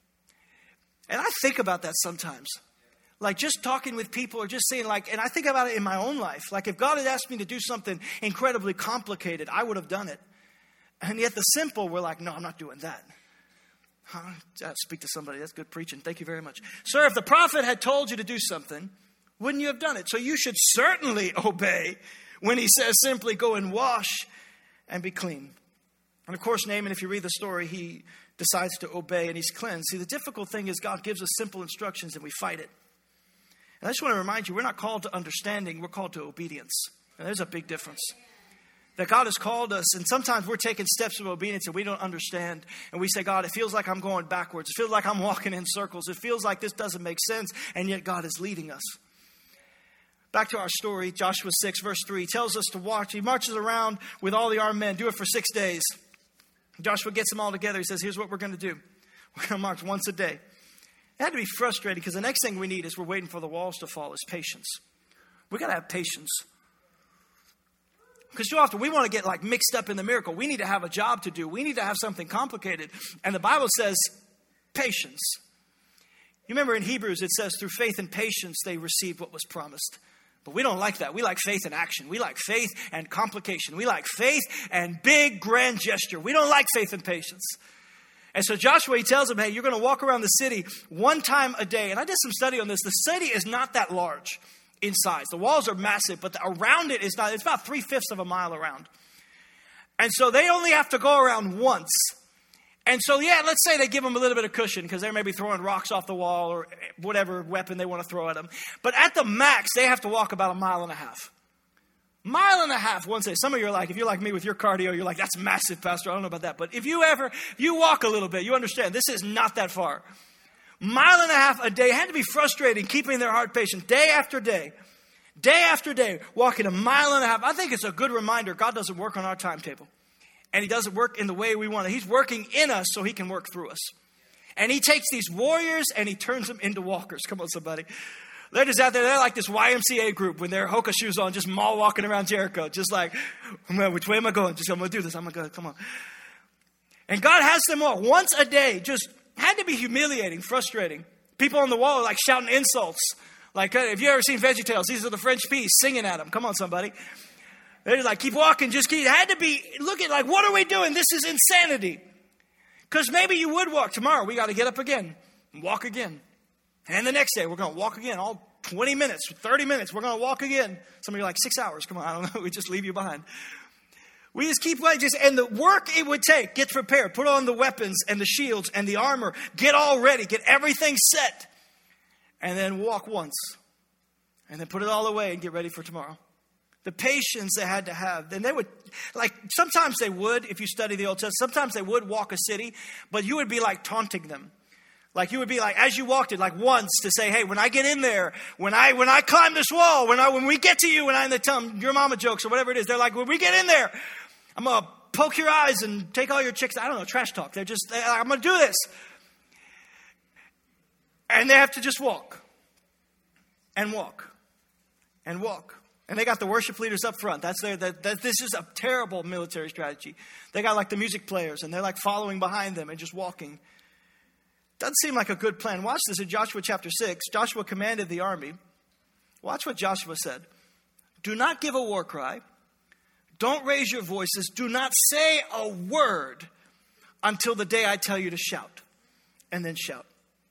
And I think about that sometimes. Like just talking with people or just saying like, and I think about it in my own life. Like if God had asked me to do something incredibly complicated, I would have done it. And yet the simple, we're like, no, I'm not doing that. Huh? I'll speak to somebody. That's good preaching. Thank you very much. Sir, if the prophet had told you to do something, wouldn't you have done it? So you should certainly obey when he says simply go and wash and be clean. And of course, Naaman, if you read the story, he decides to obey and he's cleansed. See, the difficult thing is God gives us simple instructions and we fight it. And I just want to remind you, we're not called to understanding, we're called to obedience. And there's a big difference. That God has called us, and sometimes we're taking steps of obedience and we don't understand. And we say, God, it feels like I'm going backwards. It feels like I'm walking in circles. It feels like this doesn't make sense. And yet God is leading us. Back to our story, Joshua six, verse three, tells us to watch. He marches around with all the armed men, do it for six days. Joshua gets them all together. He says, here's what we're going to do. We're going to march once a day. It had to be frustrating because the next thing we need is we're waiting for the walls to fall is patience. We got to have patience. Because too often we want to get like mixed up in the miracle. We need to have a job to do. We need to have something complicated. And the Bible says patience. You remember in Hebrews it says through faith and patience they received what was promised. But we don't like that. We like faith and action. We like faith and complication. We like faith and big grand gesture. We don't like faith and patience. And so Joshua, he tells them, hey, you're going to walk around the city one time a day. And I did some study on this. The city is not that large in size. The walls are massive, but the, around it is not. It's about three-fifths of a mile around. And so they only have to go around once. And so, yeah, let's say they give them a little bit of cushion because they're maybe throwing rocks off the wall or whatever weapon they want to throw at them. But at the max, they have to walk about a mile and a half. Mile and a half once a day. Some of you are like, if you're like me with your cardio, you're like, that's massive, Pastor. I don't know about that. But if you ever, if you walk a little bit, you understand this is not that far. Mile and a half a day had to be frustrating, keeping their heart patient day after day. Day after day, walking a mile and a half. I think it's a good reminder God doesn't work on our timetable. And he doesn't work in the way we want it. He's working in us so he can work through us. And he takes these warriors and he turns them into walkers. Come on, somebody. They're just out there. They're like this Y M C A group with their Hoka shoes on, just mall walking around Jericho. Just like, which way am I going? Just, I'm going to do this. I'm going to go. Come on. And God has them all once a day. Just had to be humiliating, frustrating. People on the wall are like shouting insults. Like, have you ever seen VeggieTales? These are the French peas singing at them. Come on, somebody. They're like, keep walking, just keep. It had to be, look at like, what are we doing? This is insanity. Because maybe you would walk tomorrow. We got to get up again and walk again. And the next day, we're going to walk again. All twenty minutes, thirty minutes, we're going to walk again. Some of you are like, six hours. Come on, I don't know. We just leave you behind. We just keep like just, and the work it would take, get prepared, put on the weapons and the shields and the armor, get all ready, get everything set, and then walk once. And then put it all away and get ready for tomorrow. The patience they had to have. Then they would, like, sometimes they would, if you study the Old Testament, sometimes they would walk a city, but you would be like taunting them. Like you would be like, as you walked it, like once to say, hey, when I get in there, when I when I climb this wall, when I when we get to you, when I in the tell them your mama jokes or whatever it is, they're like, when we get in there, I'm going to poke your eyes and take all your chicks. I don't know, trash talk. They're just, they're like, I'm going to do this. And they have to just walk and walk and walk. And they got the worship leaders up front. That's their, that, that, this is a terrible military strategy. They got like the music players and they're like following behind them and just walking. Doesn't seem like a good plan. Watch this in Joshua chapter six. Joshua commanded the army. Watch what Joshua said. Do not give a war cry. Don't raise your voices. Do not say a word until the day I tell you to shout. And then shout.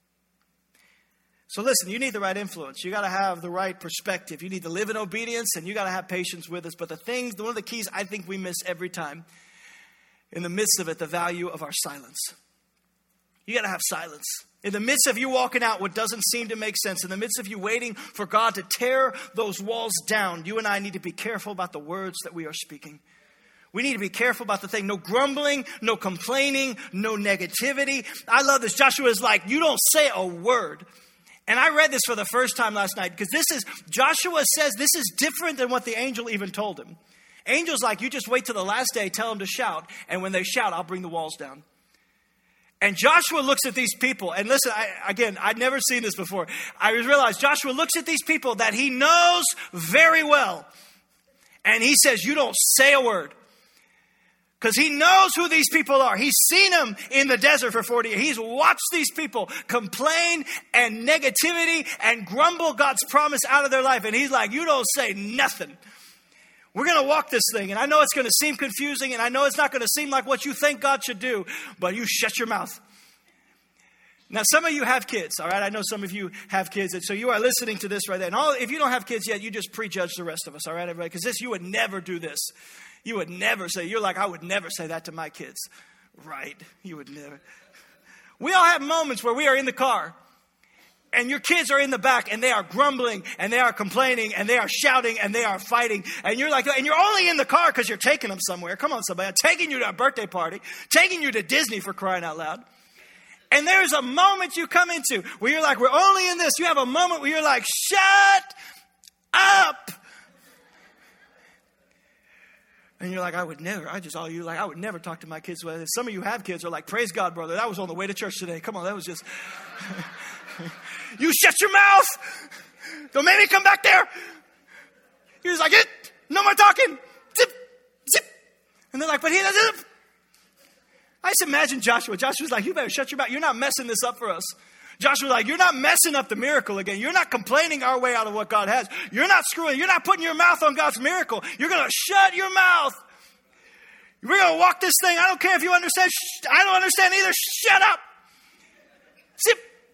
So listen, you need the right influence. You got to have the right perspective. You need to live in obedience and you got to have patience with us. But the things, one of the keys I think we miss every time, in the midst of it, the value of our silence. You got to have silence. In the midst of you walking out what doesn't seem to make sense, in the midst of you waiting for God to tear those walls down, you and I need to be careful about the words that we are speaking. We need to be careful about the thing. No grumbling, no complaining, no negativity. I love this. Joshua is like, you don't say a word. And I read this for the first time last night because this is, Joshua says this is different than what the angel even told him. Angel's like, you just wait till the last day, tell them to shout. And when they shout, I'll bring the walls down. And Joshua looks at these people. And listen, I, again, I'd never seen this before. I realized Joshua looks at these people that he knows very well. And he says, you don't say a word. Because he knows who these people are. He's seen them in the desert for forty years. He's watched these people complain and negativity and grumble God's promise out of their life. And he's like, you don't say nothing. We're going to walk this thing. And I know it's going to seem confusing. And I know it's not going to seem like what you think God should do. But you shut your mouth. Now, some of you have kids, all right? I know some of you have kids. And so you are listening to this right there. And all, if you don't have kids yet, you just prejudge the rest of us, all right, everybody? Because this, you would never do this. You would never say, you're like, I would never say that to my kids. Right. You would never. We all have moments where we are in the car and your kids are in the back and they are grumbling and they are complaining and they are shouting and they are fighting. And you're like, and you're only in the car because you're taking them somewhere. Come on, somebody. I'm taking you to a birthday party, taking you to Disney for crying out loud. And there's a moment you come into where you're like, we're only in this. You have a moment where you're like, shut up. And you're like, I would never, I just, all you like, I would never talk to my kids. Some of you have kids are like, praise God, brother. That was on the way to church today. Come on, that was just, you shut your mouth. Don't make me come back there. He was like, it, no more talking. Zip, zip. And they're like, but he doesn't. I just imagine Joshua. Joshua's like, you better shut your mouth. You're not messing this up for us. Joshua's like, you're not messing up the miracle again. You're not complaining our way out of what God has. You're not screwing. You're not putting your mouth on God's miracle. You're going to shut your mouth. We're going to walk this thing. I don't care if you understand. I don't understand either. Shut up. Zip.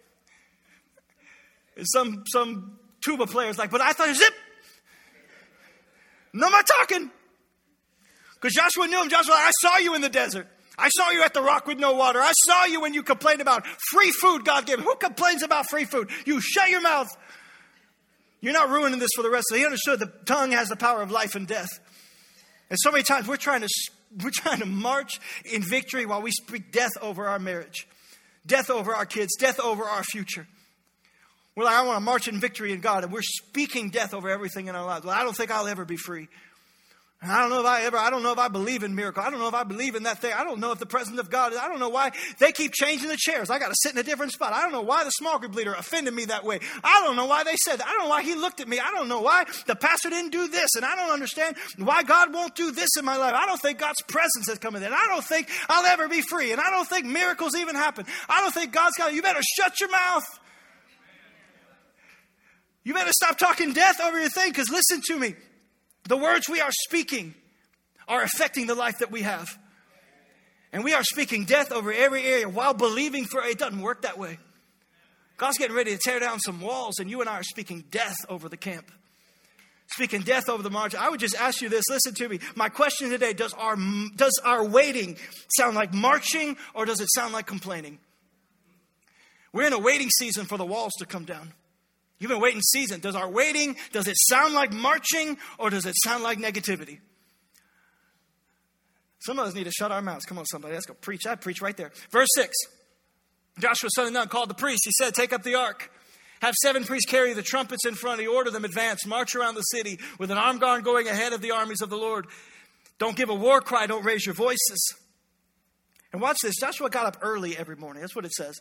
And some, some tuba player's like, but I thought, zip. No more talking. Because Joshua knew him. Joshua, I saw you in the desert. I saw you at the rock with no water. I saw you when you complained about free food God gave. Who complains about free food? You shut your mouth. You're not ruining this for the rest of it. He understood the tongue has the power of life and death. And so many times we're trying to we're trying to march in victory while we speak death over our marriage, death over our kids, death over our future. We're like, I want to march in victory in God, and we're speaking death over everything in our lives. Well, I don't think I'll ever be free. I don't know if I ever, I don't know if I believe in miracle. I don't know if I believe in that thing. I don't know if the presence of God, I don't know why they keep changing the chairs. I got to sit in a different spot. I don't know why the small group leader offended me that way. I don't know why they said that. I don't know why he looked at me. I don't know why the pastor didn't do this. And I don't understand why God won't do this in my life. I don't think God's presence has come in. And I don't think I'll ever be free. And I don't think miracles even happen. I don't think God's got, you better shut your mouth. You better stop talking death over your thing, because listen to me. The words we are speaking are affecting the life that we have. And we are speaking death over every area while believing for it. It doesn't work that way. God's getting ready to tear down some walls, and you and I are speaking death over the camp. Speaking death over the margin. I would just ask you this. Listen to me. My question today, does our, does our waiting sound like marching, or does it sound like complaining? We're in a waiting season for the walls to come down. You've been waiting season. Does our waiting, does it sound like marching, or does it sound like negativity? Some of us need to shut our mouths. Come on, somebody. Let's go preach. I preach right there. Verse six. Joshua, son of Nun, called the priests. He said, take up the ark. Have seven priests carry the trumpets in front. He ordered them advance. March around the city with an armed guard going ahead of the armies of the Lord. Don't give a war cry. Don't raise your voices. And watch this. Joshua got up early every morning. That's what it says.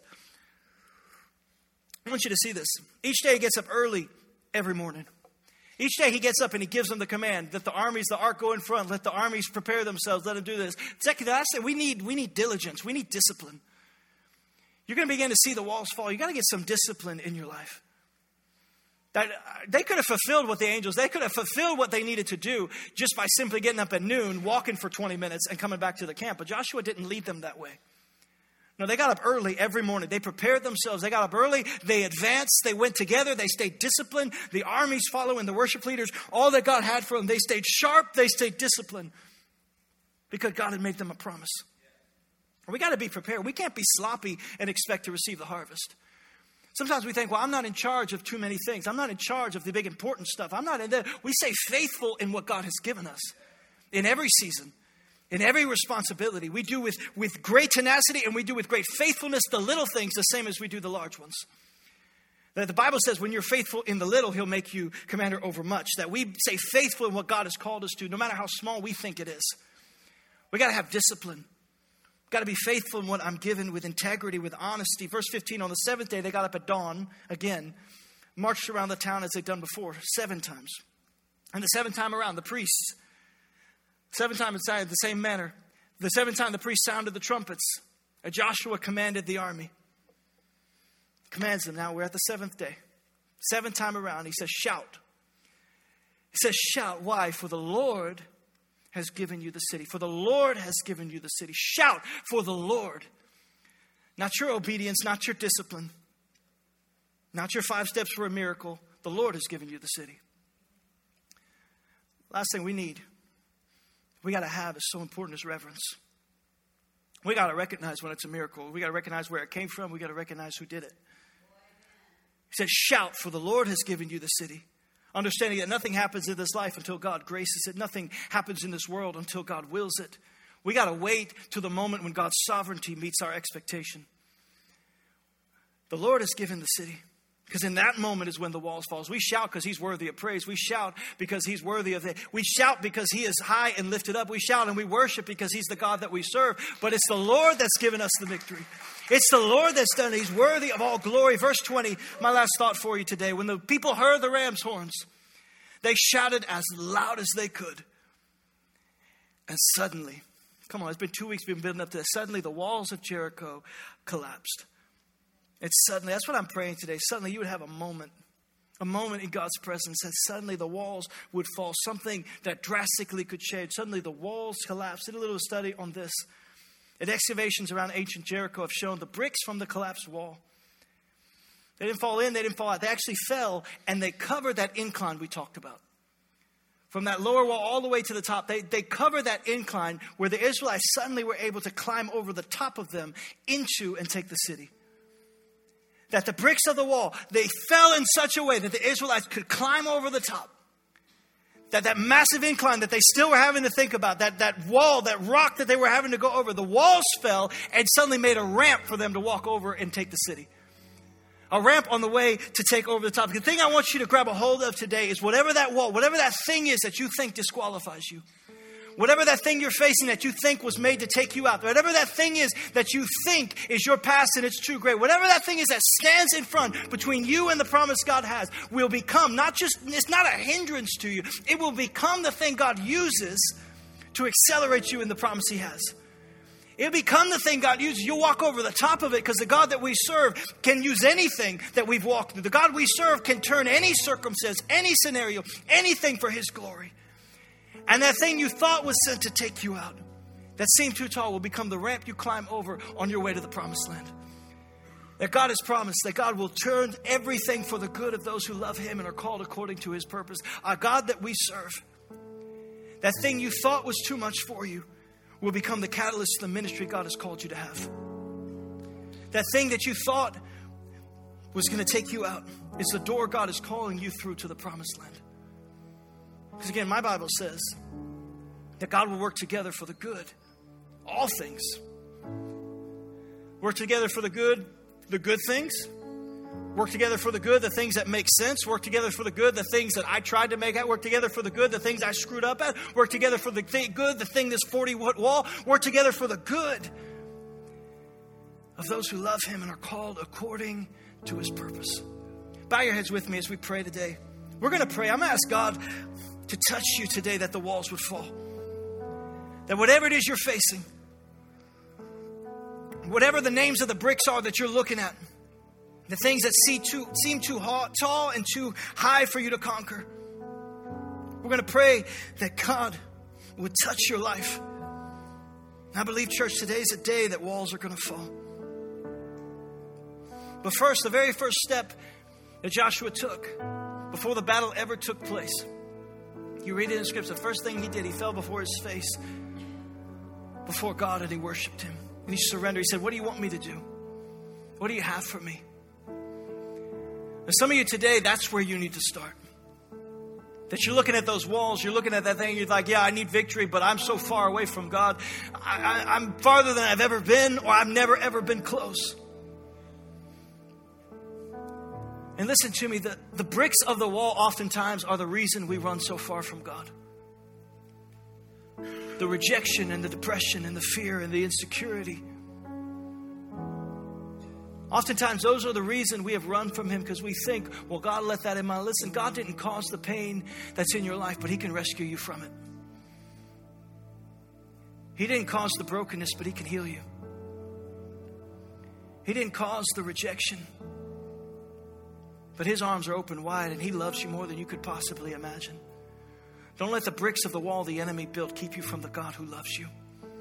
I want you to see this. Each day he gets up early every morning. Each day he gets up and he gives them the command. Let the armies, the ark go in front. Let the armies prepare themselves. Let them do this. Second, I said we need, we need diligence. We need discipline. You're going to begin to see the walls fall. You got to get some discipline in your life. That they could have fulfilled what the angels, they could have fulfilled what they needed to do just by simply getting up at noon, walking for twenty minutes and coming back to the camp. But Joshua didn't lead them that way. No, they got up early every morning. They prepared themselves. They got up early. They advanced. They went together. They stayed disciplined. The armies following the worship leaders, all that God had for them, they stayed sharp. They stayed disciplined because God had made them a promise. We got to be prepared. We can't be sloppy and expect to receive the harvest. Sometimes we think, well, I'm not in charge of too many things. I'm not in charge of the big important stuff. I'm not in there. We stay faithful in what God has given us in every season. In every responsibility, we do with, with great tenacity, and we do with great faithfulness the little things the same as we do the large ones. That the Bible says when you're faithful in the little, he'll make you commander over much. That we say faithful in what God has called us to, no matter how small we think it is. We got to have discipline. Got to be faithful in what I'm given with integrity, with honesty. Verse fifteen, on the seventh day, they got up at dawn again, marched around the town as they'd done before, seven times. And the seventh time around, the priests, seven times inside the same manner. The seventh time the priest sounded the trumpets. And Joshua commanded the army. Commands them. Now we're at the seventh day. Seventh time around, he says, shout. He says, shout. Why? For the Lord has given you the city. For the Lord has given you the city. Shout for the Lord. Not your obedience, not your discipline. Not your five steps for a miracle. The Lord has given you the city. Last thing we need, we got to have is so important as reverence. We got to recognize when it's a miracle. We got to recognize where it came from. We got to recognize who did it. He says, shout, for the Lord has given you the city. Understanding that nothing happens in this life until God graces it. Nothing happens in this world until God wills it. We got to wait till the moment when God's sovereignty meets our expectation. The Lord has given the city. Because in that moment is when the walls fall. We shout because he's worthy of praise. We shout because he's worthy of it. We shout because he is high and lifted up. We shout and we worship because he's the God that we serve. But it's the Lord that's given us the victory. It's the Lord that's done it. He's worthy of all glory. Verse twenty, my last thought for you today. When the people heard the ram's horns, they shouted as loud as they could. And suddenly, come on, it's been two weeks we've been building up to this. Suddenly the walls of Jericho collapsed. And suddenly, that's what I'm praying today. Suddenly you would have a moment, a moment in God's presence that suddenly the walls would fall. Something that drastically could change. Suddenly the walls collapse. Did a little study on this. And excavations around ancient Jericho have shown the bricks from the collapsed wall. They didn't fall in, they didn't fall out. They actually fell and they covered that incline we talked about. From that lower wall all the way to the top, they, they covered that incline where the Israelites suddenly were able to climb over the top of them into and take the city. That the bricks of the wall, they fell in such a way that the Israelites could climb over the top. That that massive incline that they still were having to think about, that, that wall, that rock that they were having to go over, the walls fell and suddenly made a ramp for them to walk over and take the city. A ramp on the way to take over the top. The thing I want you to grab a hold of today is whatever that wall, whatever that thing is that you think disqualifies you. Whatever that thing you're facing that you think was made to take you out. Whatever that thing is that you think is your past and it's too great. Whatever that thing is that stands in front between you and the promise God has will become not just, it's not a hindrance to you. It will become the thing God uses to accelerate you in the promise He has. It'll become the thing God uses. You'll walk over the top of it because the God that we serve can use anything that we've walked through. The God we serve can turn any circumstance, any scenario, anything for His glory. And that thing you thought was sent to take you out, that seemed too tall, will become the ramp you climb over on your way to the promised land. That God has promised that God will turn everything for the good of those who love Him and are called according to His purpose. A God that we serve. That thing you thought was too much for you will become the catalyst to the ministry God has called you to have. That thing that you thought was going to take you out is the door God is calling you through to the promised land. Because again, my Bible says that God will work together for the good. All things. Work together for the good, the good things. Work together for the good, the things that make sense. Work together for the good, the things that I tried to make out. Work together for the good, the things I screwed up at. Work together for the th- good, the thing, this forty-foot wall. Work together for the good of those who love Him and are called according to His purpose. Bow your heads with me as we pray today. We're going to pray. I'm going to ask God to touch you today that the walls would fall. That whatever it is you're facing, whatever the names of the bricks are that you're looking at, the things that see too, seem too hot, tall and too high for you to conquer, we're going to pray that God would touch your life. And I believe, church, today is a day that walls are going to fall. But first, the very first step that Joshua took before the battle ever took place, you read it in Scripture, the first thing he did, he fell before his face before God and he worshiped Him. And he surrendered. He said, what do you want me to do? What do you have for me? And some of you today, that's where you need to start. That you're looking at those walls, you're looking at that thing, you're like, yeah, I need victory, but I'm so far away from God. I, I, I'm farther than I've ever been, or I've never, ever been close. And listen to me, the, the bricks of the wall oftentimes are the reason we run so far from God. The rejection and the depression and the fear and the insecurity. Oftentimes those are the reason we have run from Him, because we think, well, God let that in my life. Listen, God didn't cause the pain that's in your life, but He can rescue you from it. He didn't cause the brokenness, but He can heal you. He didn't cause the rejection, but His arms are open wide and He loves you more than you could possibly imagine. Don't let the bricks of the wall the enemy built keep you from the God who loves you.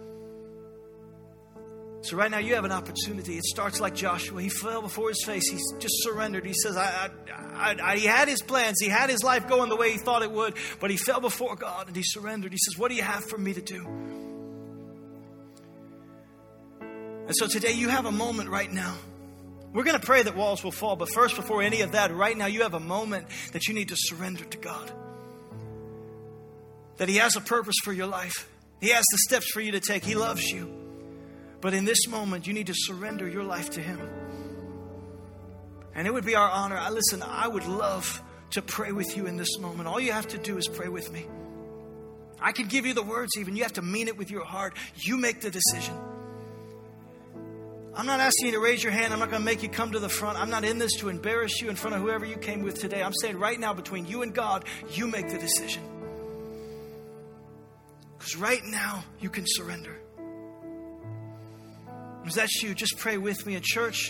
So right now you have an opportunity. It starts like Joshua. He fell before his face. He just surrendered. He says, I, I, I, I, he had his plans. He had his life going the way he thought it would, but he fell before God and he surrendered. He says, what do you have for me to do? And so today you have a moment right now. We're going to pray that walls will fall. But first, before any of that, right now you have a moment that you need to surrender to God. That He has a purpose for your life. He has the steps for you to take. He loves you. But in this moment, you need to surrender your life to Him. And it would be our honor. I listen, I would love to pray with you in this moment. All you have to do is pray with me. I can give you the words even. You have to mean it with your heart. You make the decision. I'm not asking you to raise your hand. I'm not going to make you come to the front. I'm not in this to embarrass you in front of whoever you came with today. I'm saying right now, between you and God, you make the decision. Because right now, you can surrender. If that's you, just pray with me. In church,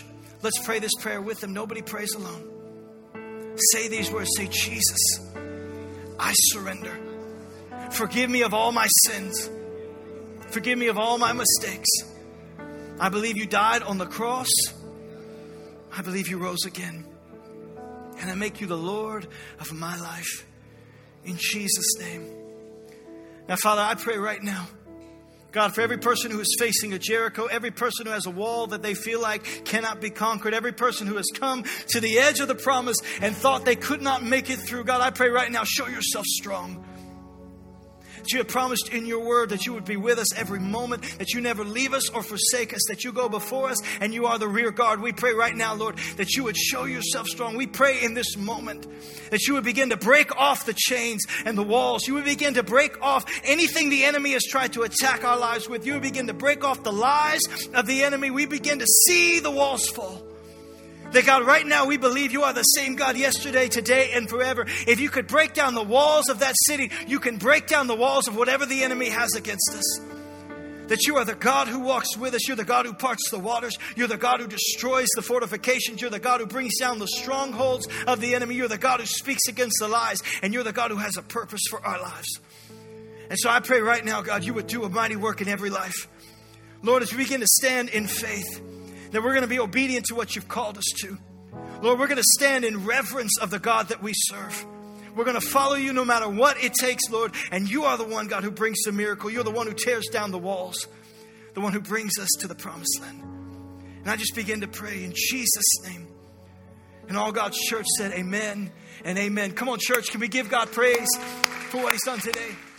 Let's pray this prayer with them. Nobody prays alone. Say these words. Say, Jesus, I surrender. Forgive me of all my sins. Forgive me of all my mistakes. I believe you died on the cross. I believe you rose again. And I make you the Lord of my life. In Jesus' name. Now, Father, I pray right now, God, for every person who is facing a Jericho, every person who has a wall that they feel like cannot be conquered, every person who has come to the edge of the promise and thought they could not make it through, God, I pray right now, show yourself strong. That you have promised in your word that you would be with us every moment, that you never leave us or forsake us, that you go before us and you are the rear guard. We pray right now, Lord, that you would show yourself strong. We pray in this moment that you would begin to break off the chains and the walls. You would begin to break off anything the enemy has tried to attack our lives with. You would begin to break off the lies of the enemy. We begin to see the walls fall. That God, right now we believe you are the same God yesterday, today, and forever. If you could break down the walls of that city, you can break down the walls of whatever the enemy has against us. That you are the God who walks with us. You're the God who parts the waters. You're the God who destroys the fortifications. You're the God who brings down the strongholds of the enemy. You're the God who speaks against the lies. And you're the God who has a purpose for our lives. And so I pray right now, God, you would do a mighty work in every life. Lord, as we begin to stand in faith, that we're going to be obedient to what you've called us to. Lord, we're going to stand in reverence of the God that we serve. We're going to follow you no matter what it takes, Lord. And you are the one, God, who brings the miracle. You're the one who tears down the walls. The one who brings us to the promised land. And I just begin to pray in Jesus' name. And all God's church said amen and amen. Come on, church. Can we give God praise for what he's done today?